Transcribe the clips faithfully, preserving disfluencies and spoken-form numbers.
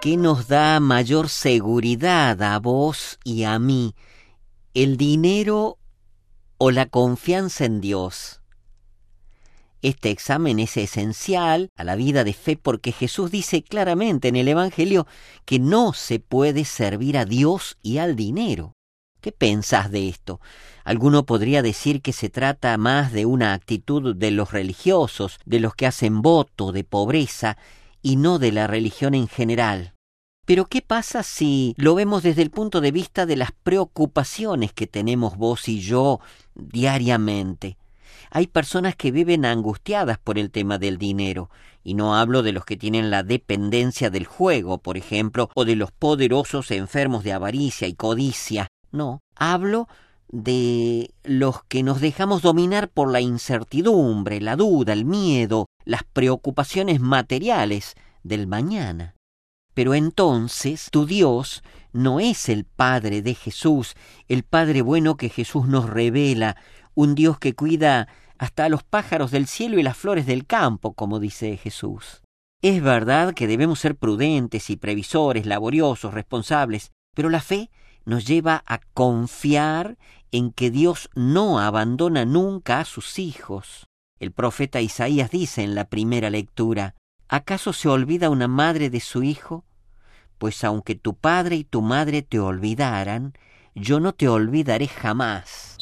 ¿Qué nos da mayor seguridad a vos y a mí? ¿El dinero o la confianza en Dios? Este examen es esencial a la vida de fe porque Jesús dice claramente en el Evangelio que no se puede servir a Dios y al dinero. ¿Qué pensás de esto? Alguno podría decir que se trata más de una actitud de los religiosos, de los que hacen voto de pobreza, y no de la religión en general. Pero ¿qué pasa si lo vemos desde el punto de vista de las preocupaciones que tenemos vos y yo diariamente? Hay personas que viven angustiadas por el tema del dinero, y no hablo de los que tienen la dependencia del juego, por ejemplo, o de los poderosos enfermos de avaricia y codicia. No, hablo de los que nos dejamos dominar por la incertidumbre, la duda, el miedo, las preocupaciones materiales del mañana. Pero entonces tu Dios no es el Padre de Jesús, el Padre bueno que Jesús nos revela, un Dios que cuida hasta a los pájaros del cielo y las flores del campo, como dice Jesús. Es verdad que debemos ser prudentes y previsores, laboriosos, responsables, pero la fe nos lleva a confiar en que Dios no abandona nunca a sus hijos. El profeta Isaías dice en la primera lectura: ¿acaso se olvida una madre de su hijo? Pues aunque tu padre y tu madre te olvidaran, yo no te olvidaré jamás.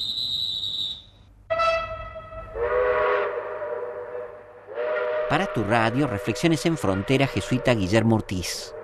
Para tu radio, Reflexiones en Frontera, jesuita Guillermo Ortiz.